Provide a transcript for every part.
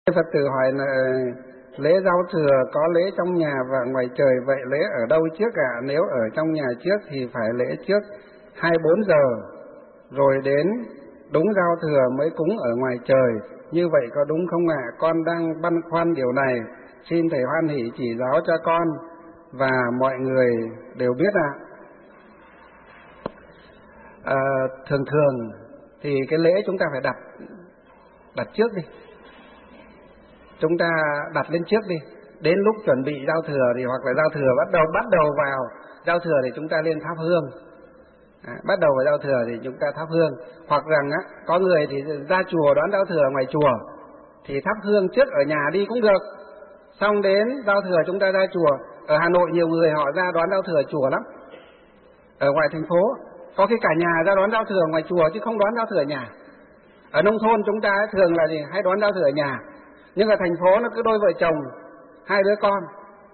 Phật tử hỏi là lễ giao thừa có lễ trong nhà và ngoài trời, vậy lễ ở đâu trước ạ? Nếu ở trong nhà trước thì phải lễ trước 24 giờ, rồi đến đúng giao thừa mới cúng ở ngoài trời. Như vậy có đúng không ạ? Con đang băn khoăn điều này. Xin Thầy hoan hỷ chỉ giáo cho con và mọi người đều biết ạ. Thường thường thì cái lễ chúng ta phải đặt trước đi. Chúng ta đặt lên trước đi. Đến lúc chuẩn bị giao thừa thì hoặc là giao thừa bắt đầu vào giao thừa thì chúng ta lên thắp hương. Bắt đầu vào giao thừa thì chúng ta thắp hương. Hoặc rằng có người thì ra chùa đón giao thừa ngoài chùa thì thắp hương trước ở nhà đi cũng được. Xong đến giao thừa chúng ta ra chùa. Ở Hà Nội nhiều người họ ra đón giao thừa chùa lắm. Ở ngoài thành phố có khi cả nhà ra đón giao thừa ngoài chùa chứ không đón giao thừa ở nhà. Ở nông thôn chúng ta thường là gì? Hay đón giao thừa ở nhà. Nhưng ở thành phố nó cứ đôi vợ chồng, hai đứa con.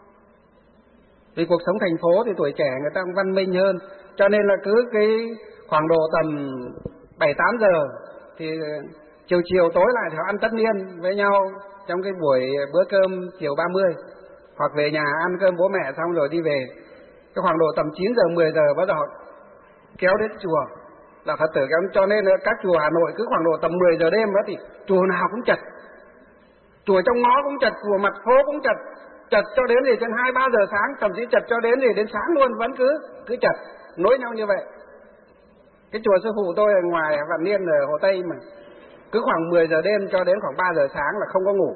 Vì cuộc sống thành phố thì tuổi trẻ người ta cũng văn minh hơn, cho nên là cứ cái khoảng độ tầm 7-8 giờ thì chiều tối lại thì họ ăn tất niên với nhau trong cái bữa cơm chiều 30, hoặc về nhà ăn cơm bố mẹ xong rồi đi về. Cái khoảng độ tầm 9 giờ 10 giờ bắt đầu kéo đến chùa là Phật tử kéo. Cho nên là các chùa Hà Nội cứ khoảng độ tầm 10 giờ đêm đó thì chùa nào cũng chật. Chùa trong ngõ cũng chật, chùa mặt phố cũng chật cho đến thì đến 2-3 giờ sáng, thậm chí chật cho đến thì đến sáng luôn vẫn cứ chật, nối nhau như vậy. Cái chùa sư phụ tôi ở ngoài Vạn Niên ở Hồ Tây mà cứ khoảng 10 giờ đêm cho đến khoảng 3 giờ sáng là không có ngủ.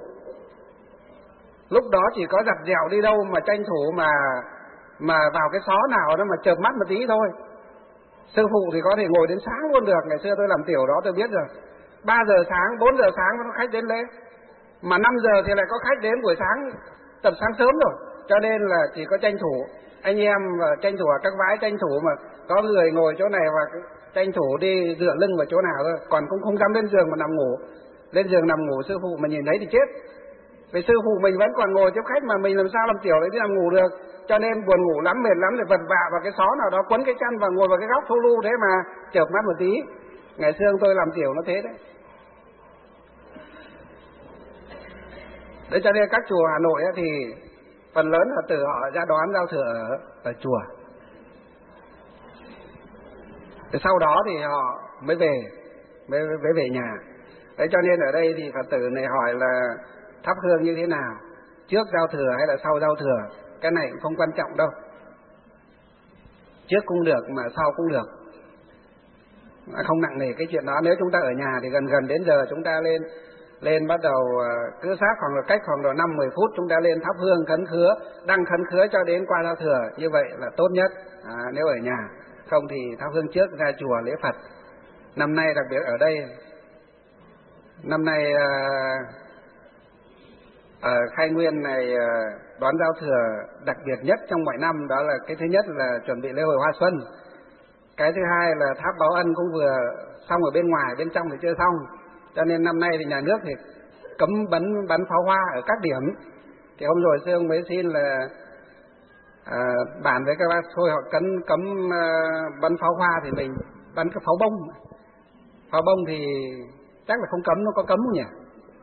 Lúc đó chỉ có giặt dẻo đi đâu mà tranh thủ mà vào cái xó nào đó mà chợp mắt một tí thôi. Sư phụ thì có thể ngồi đến sáng luôn được, ngày xưa tôi làm tiểu đó tôi biết rồi. 3 giờ sáng, 4 giờ sáng có khách đến lễ. Mà 5 giờ thì lại có khách đến buổi sáng, tầm sáng sớm rồi. Cho nên là chỉ có tranh thủ anh em và tranh thủ ở các vái, tranh thủ mà có người ngồi chỗ này và tranh thủ đi dựa lưng vào chỗ nào thôi. Còn cũng không dám lên giường mà nằm ngủ. Lên giường nằm ngủ sư phụ mà nhìn thấy thì chết. Vì sư phụ mình vẫn còn ngồi tiếp khách mà mình làm sao làm tiểu đấy đi nằm ngủ được. Cho nên buồn ngủ lắm, mệt lắm thì vật vạ vào cái xó nào đó, quấn cái chăn và ngồi vào cái góc thu lu thế mà chợp mắt một tí. Ngày xưa tôi làm tiểu nó thế đấy. Đấy cho nên các chùa Hà Nội thì phần lớn Phật tử họ ra đón giao thừa ở chùa. Thì sau đó thì họ mới về nhà. Đấy cho nên ở đây thì Phật tử này hỏi là thắp hương như thế nào, trước giao thừa hay là sau giao thừa, cái này cũng không quan trọng đâu. Trước cũng được mà sau cũng được, không nặng nề cái chuyện đó. Nếu chúng ta ở nhà thì gần đến giờ chúng ta lên bắt đầu cứ sát khoảng là cách khoảng độ 5-10 phút chúng ta lên thắp hương khấn khứa, đăng khấn khứa cho đến qua giao thừa, như vậy là tốt nhất. Nếu ở nhà, không thì thắp hương trước ra chùa lễ Phật. Năm nay đặc biệt ở đây, năm nay ở Khai Nguyên này đón giao thừa đặc biệt nhất trong mọi năm, đó là cái thứ nhất là chuẩn bị lễ hội Hoa Xuân, cái thứ hai là tháp báo ân cũng vừa xong ở bên ngoài, bên trong thì chưa xong. Cho nên năm nay thì nhà nước thì cấm bắn pháo hoa ở các điểm. Thì hôm rồi sư ông mới xin là bàn với các bác thôi họ cấm bắn pháo hoa thì mình bắn cái pháo bông. Pháo bông thì chắc là không cấm, nó có cấm không nhỉ?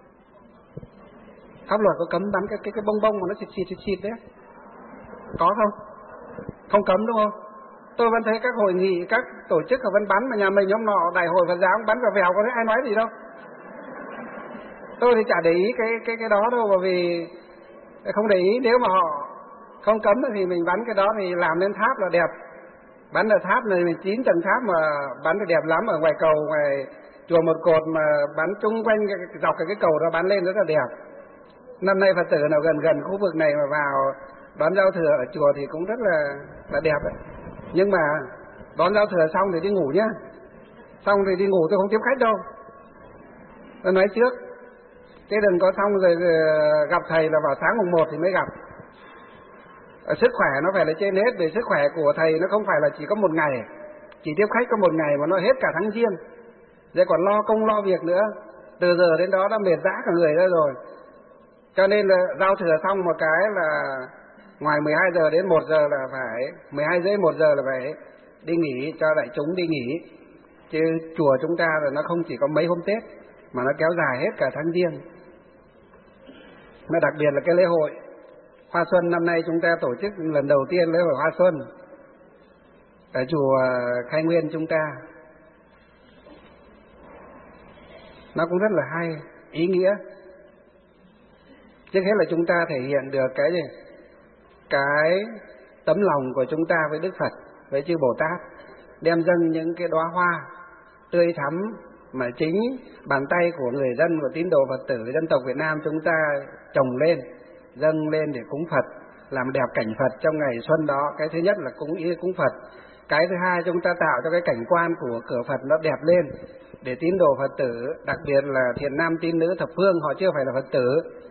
Pháp luật có cấm bắn cái bông mà nó xịt đấy, có không? Không cấm đúng không? Tôi vẫn thấy các hội nghị, các tổ chức họ vẫn bắn, mà nhà mình hôm nọ đại hội Phật giáo bắn vào vèo, có thấy ai nói gì đâu. Tôi thì chả để ý cái đó đâu, bởi vì không để ý. Nếu mà họ không cấm thì mình bắn cái đó thì làm lên tháp là đẹp. Bắn ở tháp này 9 tầng tháp mà bắn thì đẹp lắm. Ở ngoài cầu, ngoài chùa Một Cột mà bắn chung quanh dọc cái cầu đó bắn lên rất là đẹp. Năm nay Phật tử nào gần khu vực này mà vào đón giao thừa ở chùa thì cũng rất là đẹp đấy. Nhưng mà đón giao thừa xong thì đi ngủ nhá. Xong thì đi ngủ tôi không tiếp khách đâu. Tôi nói trước. Thế đừng có xong rồi gặp thầy là vào sáng mùng 1 thì mới gặp. Sức khỏe nó phải là trên hết. Vì sức khỏe của thầy nó không phải là chỉ có một ngày, chỉ tiếp khách có một ngày mà nó hết cả tháng Giêng. Rồi còn lo công lo việc nữa. Từ giờ đến đó đã mệt rã cả người ra rồi. Cho nên là giao thừa xong một cái là ngoài 12 giờ đến 1 giờ là phải 12 rưỡi 1 giờ là phải đi nghỉ, cho đại chúng đi nghỉ. Chứ chùa chúng ta là nó không chỉ có mấy hôm Tết mà nó kéo dài hết cả tháng Giêng. Mà đặc biệt là cái lễ hội Hoa Xuân năm nay chúng ta tổ chức lần đầu tiên lễ hội Hoa Xuân ở chùa Khai Nguyên chúng ta. Nó cũng rất là hay, ý nghĩa. Trước hết là chúng ta thể hiện được cái gì? Cái tấm lòng của chúng ta với Đức Phật, với chư Bồ Tát, đem dâng những cái đóa hoa tươi thắm mà chính bàn tay của người dân và tín đồ Phật tử dân tộc Việt Nam chúng ta trồng lên, dâng lên để cúng Phật, làm đẹp cảnh Phật trong ngày xuân đó. Cái thứ nhất là cúng Phật. Cái thứ hai, chúng ta tạo cho cái cảnh quan của cửa Phật nó đẹp lên, để tín đồ Phật tử, đặc biệt là thiện nam tín nữ thập phương, họ chưa phải là Phật tử,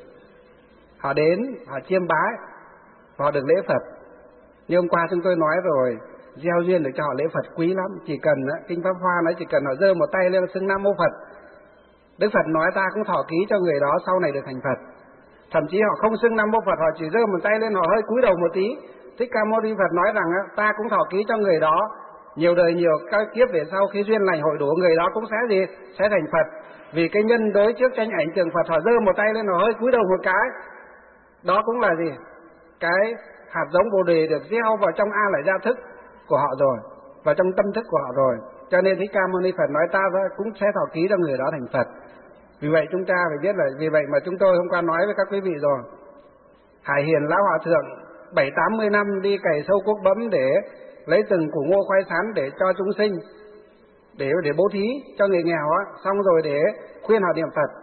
họ đến, họ chiêm bái, họ được lễ Phật. Như hôm qua chúng tôi nói rồi, gieo duyên được cho họ lễ Phật quý lắm. Chỉ cần Kinh Pháp Hoa nói chỉ cần họ giơ một tay lên xưng Nam Mô Phật, Đức Phật nói ta cũng thọ ký cho người đó sau này được thành Phật. Thậm chí họ không xưng Nam Mô Phật, họ chỉ giơ một tay lên, họ hơi cúi đầu một tí, Thích Ca Mâu Ni Phật nói rằng ta cũng thọ ký cho người đó, nhiều đời nhiều các kiếp về sau khi duyên lành hội đủ, người đó cũng sẽ gì? Sẽ thành Phật. Vì cái nhân đối trước tranh ảnh tượng Phật, họ giơ một tay lên, họ hơi cúi đầu một cái, đó cũng là gì? Cái hạt giống Bồ Đề được gieo vào trong A Lại Gia thức của họ rồi, vào trong tâm thức của họ rồi. Cho nên Thích Ca Mâu Ni Phật nói ta cũng sẽ thọ ký cho người đó thành Phật. Vì vậy chúng ta phải biết là vì vậy mà chúng tôi hôm qua nói với các quý vị rồi, Hải Hiền Lão Hòa Thượng 70-80 năm đi cày sâu cuốc bấm để lấy từng củ ngô khoai sắn để cho chúng sinh, để bố thí cho người nghèo xong rồi để khuyên họ niệm Phật.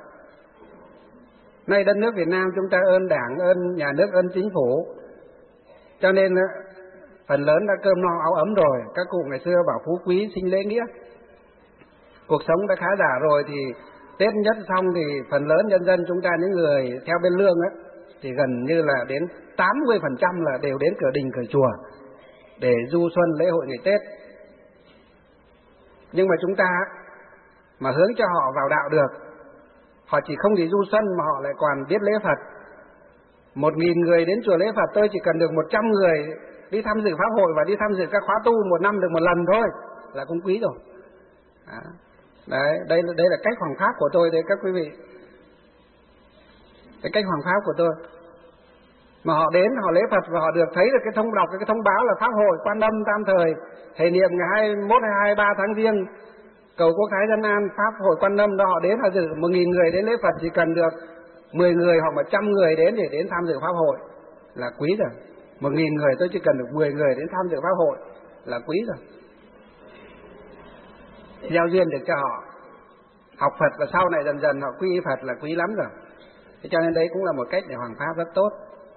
Nay đất nước Việt Nam chúng ta ơn Đảng, ơn nhà nước, ơn chính phủ, cho nên phần lớn đã cơm no áo ấm rồi. Các cụ ngày xưa bảo phú quý sinh lễ nghĩa, cuộc sống đã khá giả rồi, thì Tết nhất xong thì phần lớn nhân dân chúng ta, những người theo bên lương thì gần như là đến 80% là đều đến cửa đình cửa chùa để du xuân lễ hội ngày Tết. Nhưng mà chúng ta mà hướng cho họ vào đạo được, họ chỉ không chỉ du xuân mà họ lại còn biết lễ Phật. 1.000 người đến chùa lễ Phật, tôi chỉ cần được 100 người đi tham dự pháp hội và đi tham dự các khóa tu một năm được một lần thôi là cũng quý rồi. Đấy, đây là cách hoằng pháp của tôi đấy các quý vị. Cái cách hoằng pháp của tôi. Mà họ đến, họ lễ Phật và họ được thấy được cái thông báo là pháp hội Quan Âm Tam Thời thể niệm ngày 21 hay 23 tháng Giêng cầu quốc thái dân an pháp hội Quan Âm đó, họ đến họ dự 1.000 người đến lễ Phật, chỉ cần được 10 người hoặc 100 người đến để đến tham dự pháp hội là quý rồi. 1.000 người tôi chỉ cần được 10 người đến tham dự pháp hội là quý rồi. Gieo duyên được cho họ học Phật và sau này dần dần họ quy y Phật là quý lắm rồi. Thế cho nên đấy cũng là một cách để hoằng pháp rất tốt.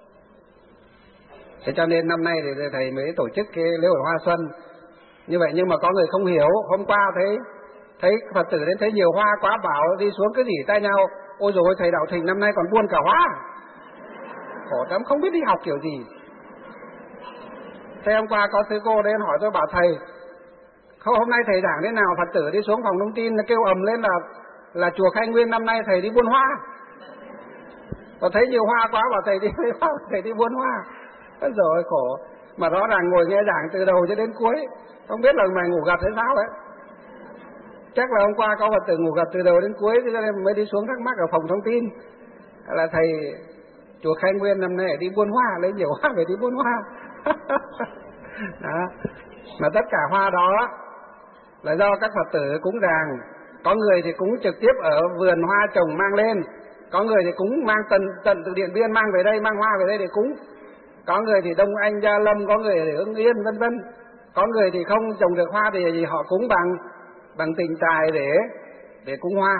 Thế cho nên năm nay thì thầy mới tổ chức cái lễ hội Hoa Xuân như vậy. Nhưng mà có người không hiểu, hôm qua thấy Phật tử đến thấy nhiều hoa quá, bảo đi xuống cái gì tay nhau, ôi dồi ôi thầy Đạo Thịnh năm nay còn buôn cả hoa, khổ lắm không biết đi học kiểu gì. Thế hôm qua có sư cô đến hỏi tôi, bảo thầy hôm nay thầy giảng thế nào, Phật tử đi xuống phòng thông tin kêu ầm lên là chùa Khai Nguyên năm nay thầy đi buôn hoa. Và thấy nhiều hoa quá bảo thầy đi buôn hoa. Rồi khổ. Mà rõ ràng ngồi nghe giảng từ đầu cho đến cuối, không biết là mày ngủ gật hay sao ấy. Chắc là hôm qua có Phật tử ngủ gật từ đầu đến cuối, cho nên mới đi xuống thắc mắc ở phòng thông tin là thầy chùa Khai Nguyên năm nay đi buôn hoa, lấy nhiều hoa về đi buôn hoa. Đó. Mà tất cả hoa đó là do các Phật tử cúng dường. Có người thì cúng trực tiếp ở vườn hoa trồng mang lên, có người thì cúng mang tận từ Điện Biên mang về đây, mang hoa về đây để cúng. Có người thì Đông Anh, Gia Lâm, có người thì Hưng Yên vân vân. Có người thì không trồng được hoa thì họ cúng bằng tình tài để cúng hoa.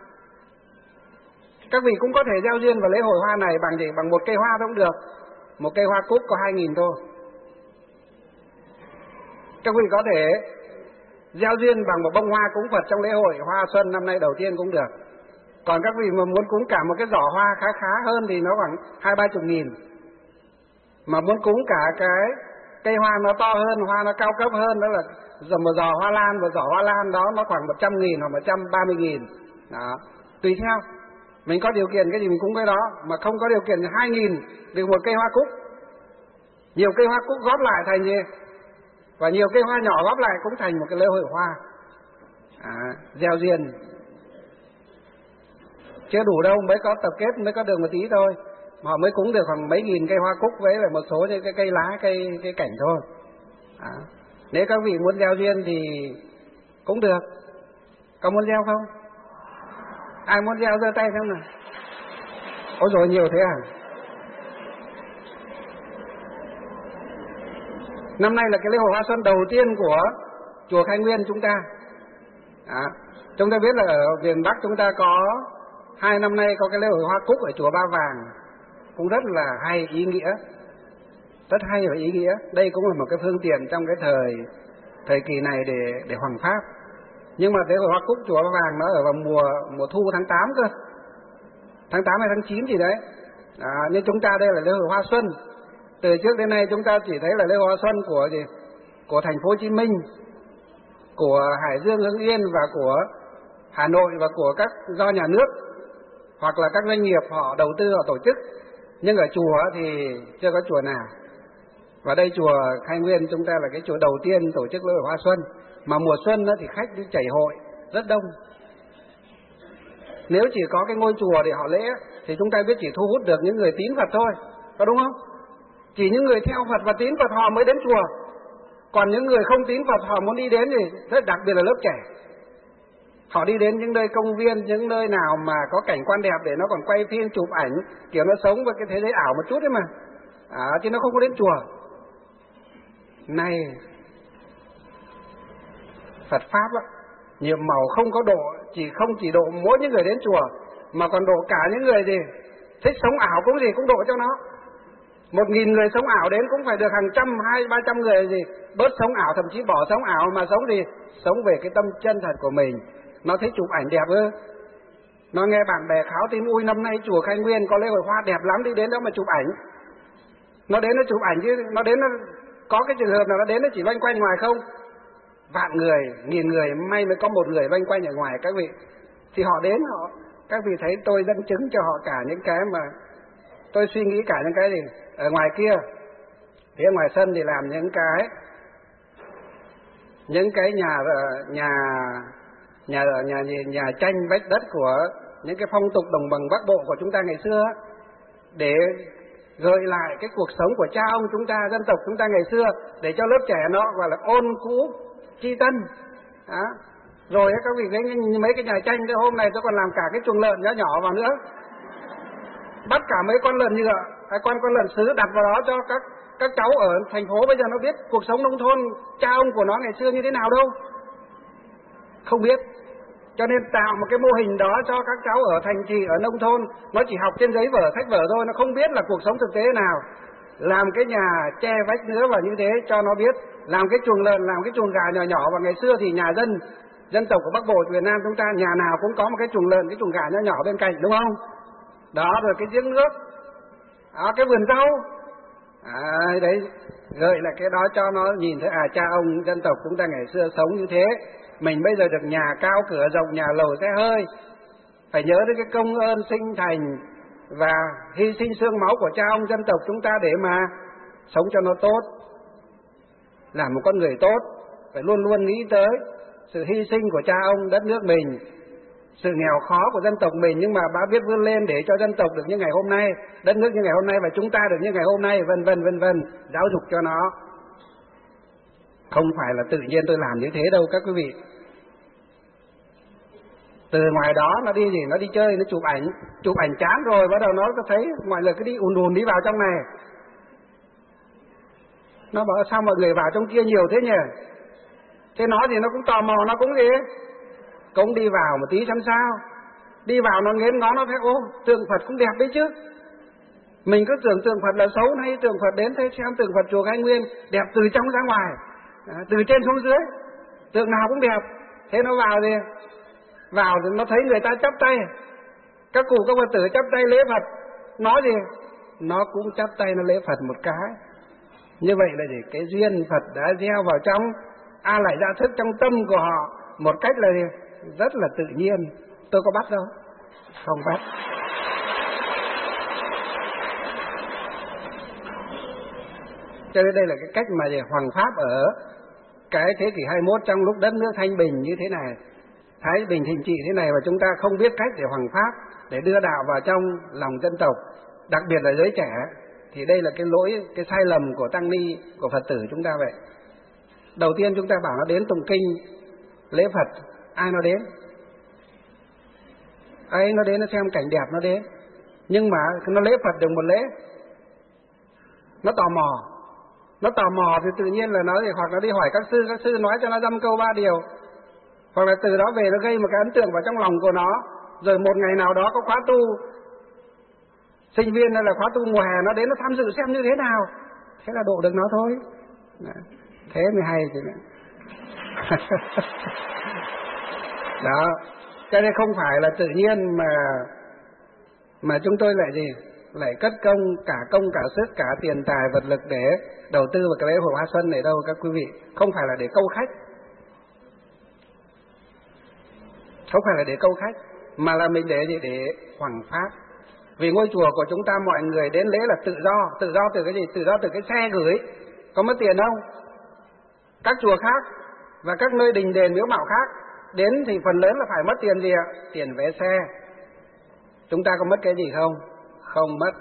Các vị cũng có thể gieo duyên vào lễ hội hoa này bằng gì? Bằng một cây hoa cũng được. Một cây hoa cúc có 2.000 thôi. Các vị có thể gieo duyên bằng một bông hoa cúng Phật trong lễ hội Hoa Xuân năm nay đầu tiên cũng được. Còn các vị mà muốn cúng cả một cái giỏ hoa khá hơn thì nó khoảng 20-30 nghìn. Mà muốn cúng cả cái cây hoa nó to hơn, hoa nó cao cấp hơn, đó là một giỏ hoa lan, và giỏ hoa lan đó nó khoảng 100.000 hoặc 130.000. Đó, tùy theo. Mình có điều kiện cái gì mình cúng cái đó, mà không có điều kiện thì 2.000 được một cây hoa cúc. Nhiều cây hoa cúc góp lại thành gì? Và nhiều cây hoa nhỏ góp lại cũng thành một cái lễ hội hoa. Gieo duyên. Chưa đủ đâu, mới có tập kết, mới có được một tí thôi. họ mới cúng được khoảng mấy nghìn cây hoa cúc với lại một số những cái cây lá, cây cảnh thôi. Nếu các vị muốn gieo duyên thì cũng được. Có muốn gieo không? Ai muốn gieo giơ tay xem nào. Ôi dồi, nhiều thế à? Năm nay là cái lễ hội Hoa Xuân đầu tiên của chùa Khai Nguyên chúng ta. Chúng ta biết là ở miền Bắc chúng ta có 2 năm nay có cái lễ hội Hoa Cúc ở chùa Ba Vàng, cũng rất là hay, ý nghĩa, rất hay và ý nghĩa. Đây cũng là một cái phương tiện trong cái thời kỳ này để hoằng pháp. Nhưng mà lễ hội Hoa Cúc chùa Ba Vàng nó ở vào mùa thu tháng 8 cơ, tháng 8 hay tháng 9 gì đấy. Nhưng chúng ta đây là lễ hội Hoa Xuân. Từ trước đến nay chúng ta chỉ thấy là lễ hội Hoa Xuân của thành phố Hồ Chí Minh, của Hải Dương, Hưng Yên và của Hà Nội và của các do nhà nước hoặc là các doanh nghiệp họ đầu tư, họ tổ chức. Nhưng ở chùa thì chưa có chùa nào. Và đây chùa Khai Nguyên chúng ta là cái chùa đầu tiên tổ chức lễ hội Hoa Xuân. Mà mùa xuân thì khách đi chảy hội rất đông. Nếu chỉ có cái ngôi chùa để họ lễ thì chúng ta biết chỉ thu hút được những người tín Phật thôi, có đúng không? Chỉ những người theo Phật và tín Phật họ mới đến chùa. Còn những người không tín Phật họ muốn đi đến thì rất đặc biệt là lớp trẻ. Họ đi đến những nơi công viên, những nơi nào mà có cảnh quan đẹp để nó còn quay phim, chụp ảnh, kiểu nó sống với cái thế giới ảo một chút đấy mà. Chứ nó không có đến chùa. Này, Phật Pháp nhiệm màu không có độ, không chỉ độ mỗi những người đến chùa, mà còn độ cả những người gì thích sống ảo cũng độ cho nó. 1.000 người sống ảo đến cũng phải được hàng trăm, 200-300 người bớt sống ảo, thậm chí bỏ sống ảo mà sống sống về cái tâm chân thật của mình. Nó thích chụp ảnh đẹp ư? Nó nghe bạn bè kháo tin ui năm nay chùa Khai Nguyên có lễ hội hoa đẹp lắm, đi đến đó mà chụp ảnh. Nó đến nó chụp ảnh chứ nó đến nó có cái trường hợp nào nó đến nó chỉ loanh quanh ngoài không? Vạn người, 1.000 người may mới có 1 người loanh quanh ở ngoài các vị. Thì họ đến các vị thấy tôi dẫn chứng cho họ cả những cái mà tôi suy nghĩ, cả những cái gì ở ngoài kia. Phía ngoài sân thì làm những cái nhà tranh vách đất của những cái phong tục đồng bằng Bắc Bộ của chúng ta ngày xưa, để gợi lại cái cuộc sống của cha ông chúng ta, dân tộc chúng ta ngày xưa, để cho lớp trẻ nó gọi là ôn cũ tri tân. Rồi các vị thấy mấy cái nhà tranh hôm nay tôi còn làm cả cái chuồng lợn nhỏ nhỏ vào nữa, bắt cả mấy con lợn nhựa, con lợn sứ đặt vào đó cho các cháu ở thành phố bây giờ nó biết cuộc sống nông thôn cha ông của nó ngày xưa như thế nào đâu, không biết. Cho nên tạo một cái mô hình đó cho các cháu ở thành trì, ở nông thôn, nó chỉ học trên giấy vở, sách vở thôi, nó không biết là cuộc sống thực tế nào. Làm cái nhà che vách nữa và như thế cho nó biết, làm cái chuồng lợn, làm cái chuồng gà nhỏ nhỏ. Và ngày xưa thì nhà dân tộc của Bắc Bộ Việt Nam chúng ta nhà nào cũng có một cái chuồng lợn, cái chuồng gà nhỏ nhỏ bên cạnh, đúng không? Đó, rồi cái giếng nước, cái vườn rau. Đấy, gợi lại cái đó cho nó nhìn thấy cha ông dân tộc chúng ta ngày xưa sống như thế. Mình bây giờ được nhà cao cửa rộng, nhà lầu xe hơi, phải nhớ đến cái công ơn sinh thành và hy sinh xương máu của cha ông dân tộc chúng ta để mà sống cho nó tốt, làm một con người tốt. Phải luôn luôn nghĩ tới sự hy sinh của cha ông đất nước mình, sự nghèo khó của dân tộc mình, nhưng mà bà biết vươn lên để cho dân tộc được như ngày hôm nay, đất nước như ngày hôm nay và chúng ta được như ngày hôm nay, vân vân, giáo dục cho nó. Không phải là tự nhiên tôi làm như thế đâu các quý vị. Từ ngoài đó nó đi nó đi chơi, nó chụp ảnh chán rồi bắt đầu nó có thấy mọi người cứ đi ùn đi vào trong này. Nó bảo sao mọi người vào trong kia nhiều thế nhỉ? Thế nó thì nó cũng tò mò, nó cũng cũng đi vào một tí xem sao. Đi vào nó nghiến ngó, nó thấy tượng Phật cũng đẹp đấy chứ. Mình cứ tưởng tượng Phật là xấu, hay tượng Phật đến thấy xem tượng Phật chùa Khai Nguyên đẹp từ trong ra ngoài, từ trên xuống dưới, tượng nào cũng đẹp. Thế nó vào thì nó thấy người ta chắp tay, các cụ các Phật tử chắp tay lễ Phật, nó cũng chắp tay nó lễ Phật một cái. Như vậy là cái duyên Phật đã gieo vào trong lại ra thức trong tâm của họ một cách là rất là tự nhiên. Tôi có bắt đâu? Không bắt. Cho nên đây là cái cách mà hoằng pháp ở cái thế kỷ 21 trong lúc đất nước thanh bình như thế này, thái bình thịnh trị thế này, và chúng ta không biết cách để hoằng pháp, để đưa đạo vào trong lòng dân tộc. đặc biệt là giới trẻ, thì đây là cái lỗi, cái sai lầm của tăng ni, của Phật tử chúng ta vậy. Đầu tiên chúng ta bảo nó đến tụng kinh, lễ Phật, ai nó đến? Ai nó đến nó xem cảnh đẹp nó đến. Nhưng mà nó lễ Phật được một lễ, nó tò mò. Nó tò mò thì tự nhiên là nó hoặc nó đi hỏi các sư nói cho nó dăm câu ba điều. Hoặc là từ đó về nó gây một cái ấn tượng vào trong lòng của nó. Rồi một ngày nào đó có khóa tu sinh viên hay là khóa tu mùa hè nó đến nó tham dự xem như thế nào. Thế là độ được nó thôi. Thế mới hay chứ. Đó. Cho nên không phải là tự nhiên mà chúng tôi lại gì? Lại cất công cả sức, cả tiền tài, vật lực để đầu tư vào cái lễ hội Hoa Xuân này đâu các quý vị. Không phải là để câu khách. Không phải là để câu khách, mà là mình để gì? Để hoằng pháp. Vì ngôi chùa của chúng ta mọi người đến lễ là tự do. Tự do từ cái gì? Tự do từ cái xe gửi. Có mất tiền không? Các chùa khác và các nơi đình đền miếu mạo khác đến thì phần lớn là phải mất tiền gì ạ? Tiền vé xe. Chúng ta có mất cái gì không? Không mất.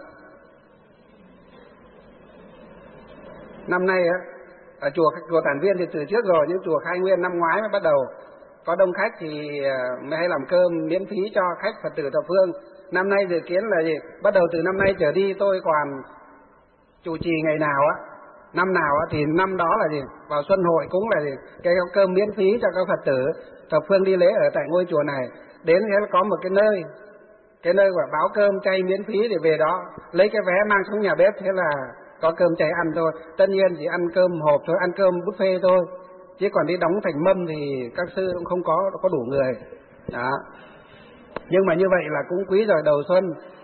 Năm nay á, ở chùa Tản Viên thì từ trước rồi, nhưng chùa Khai Nguyên năm ngoái mới bắt đầu có đông khách thì mới hay làm cơm miễn phí cho khách Phật tử thập phương. Năm nay dự kiến là gì? Bắt đầu từ năm nay trở đi tôi còn chủ trì ngày nào á, năm nào á thì năm đó là gì? Vào Xuân Hội cũng là gì? Cái cơm miễn phí cho các Phật tử thập phương đi lễ ở tại ngôi chùa này. Đến thế có một cái nơi gọi báo cơm chay miễn phí để về đó lấy cái vé mang xuống nhà bếp, thế là có cơm chay ăn thôi. Tất nhiên chỉ ăn cơm hộp thôi, ăn cơm buffet thôi, chứ còn đi đóng thành mâm thì các sư cũng không có đủ người đó. Nhưng mà như vậy là cũng quý rồi. Đầu xuân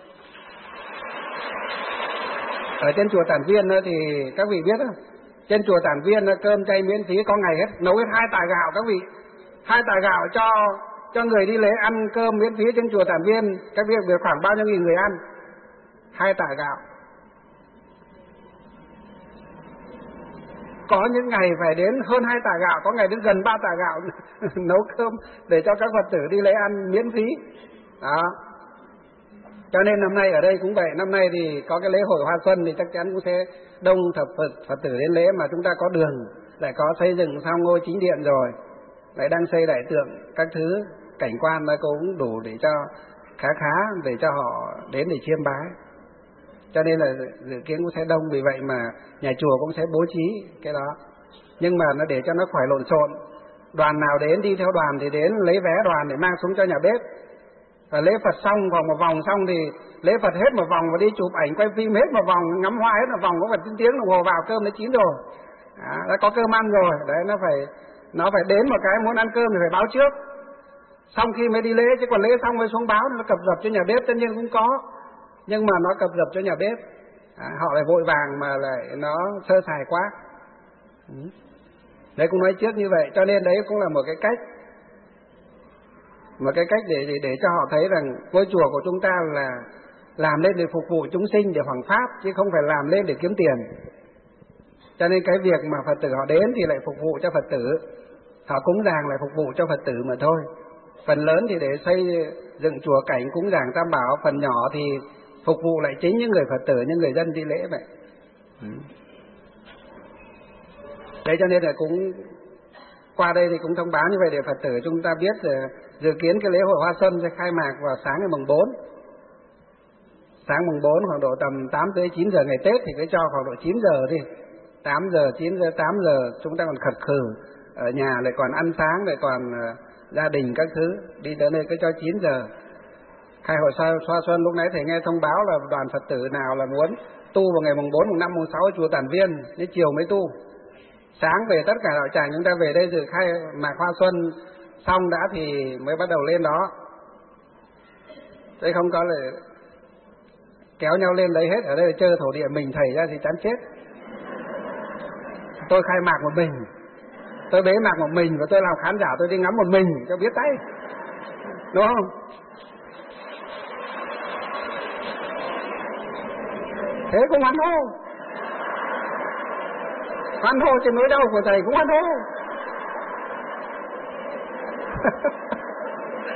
ở trên chùa Tản Viên thì các vị biết đó, trên chùa Tản Viên cơm chay miễn phí, có ngày hết nấu hết 2 tạ gạo các vị, 2 tạ gạo cho người đi lễ ăn cơm miễn phí trên chùa Tản Viên. Các vị biết khoảng bao nhiêu nghìn người ăn? 2 tạ gạo. Có những ngày phải đến hơn 2 tạ gạo, có ngày đến gần 3 tạ gạo nấu cơm để cho các Phật tử đi lễ ăn miễn phí đó. Cho nên năm nay ở đây cũng vậy. Năm nay thì có cái lễ hội Hoa Xuân thì chắc chắn cũng sẽ đông Phật tử đến lễ, mà chúng ta có đường, lại có xây dựng xong ngôi chính điện rồi, lại đang xây đại tượng các thứ, cảnh quan nó cũng đủ để cho khá để cho họ đến để chiêm bái. Cho nên là dự kiến cũng sẽ đông. Vì vậy mà nhà chùa cũng sẽ bố trí cái đó. Nhưng mà nó để cho nó khỏi lộn xộn. Đoàn nào đến đi theo đoàn thì đến lấy vé đoàn để mang xuống cho nhà bếp. Và lễ Phật xong vòng một vòng xong thì lễ Phật hết một vòng và đi chụp ảnh quay phim hết một vòng, ngắm hoa hết một vòng, có phải tiếng đồng hồ vào cơm nó chín rồi. Đã có cơm ăn rồi. Đấy, nó phải đến một cái muốn ăn cơm thì phải báo trước. Xong khi mới đi lễ, chứ còn lễ xong mới xuống báo nó cập dập cho nhà bếp, tất nhiên cũng có. Nhưng mà nó cập dập cho nhà bếp, họ lại vội vàng mà lại nó sơ sài quá. Đấy cũng nói trước như vậy. Cho nên đấy cũng là một cái cách để cho họ thấy rằng ngôi chùa của chúng ta là làm lên để phục vụ chúng sinh, để hoằng pháp, chứ không phải làm lên để kiếm tiền. Cho nên cái việc mà Phật tử họ đến thì lại phục vụ cho Phật tử, họ cúng dường lại phục vụ cho Phật tử mà thôi. Phần lớn thì để xây dựng chùa cảnh cúng dường Tam Bảo, phần nhỏ thì phục vụ lại chính những người Phật tử, những người dân đi lễ vậy. Đấy, cho nên là cũng qua đây thì cũng thông báo như vậy để Phật tử chúng ta biết là dự kiến cái lễ hội Hoa Xuân sẽ khai mạc vào sáng ngày mùng 4. Sáng mùng 4 khoảng độ tầm 8 tới 9 giờ ngày Tết thì cứ cho khoảng độ 9 giờ đi. 8 giờ, 9 giờ, 8 giờ chúng ta còn khật khử, ở nhà lại còn ăn sáng, lại còn gia đình các thứ, đi tới nơi cứ cho 9 giờ. Khai hội Hoa Xuân lúc nãy thầy nghe thông báo là đoàn Phật tử nào là muốn tu vào ngày mùng 4, mùng 5, mùng 6 ở chùa Tản Viên, đến chiều mới tu. Sáng về tất cả đạo tràng chúng ta về đây dự khai mạc Hoa Xuân xong đã thì mới bắt đầu lên đó. Thế không có là kéo nhau lên đấy hết, ở đây là chơi thổ địa mình thầy ra thì chán chết. Tôi khai mạc một mình, tôi bế mạc một mình, và tôi làm khán giả tôi đi ngắm một mình cho biết tay, đúng không? Thế cũng hoan hô trên nỗi đau của thầy cũng hoan hô.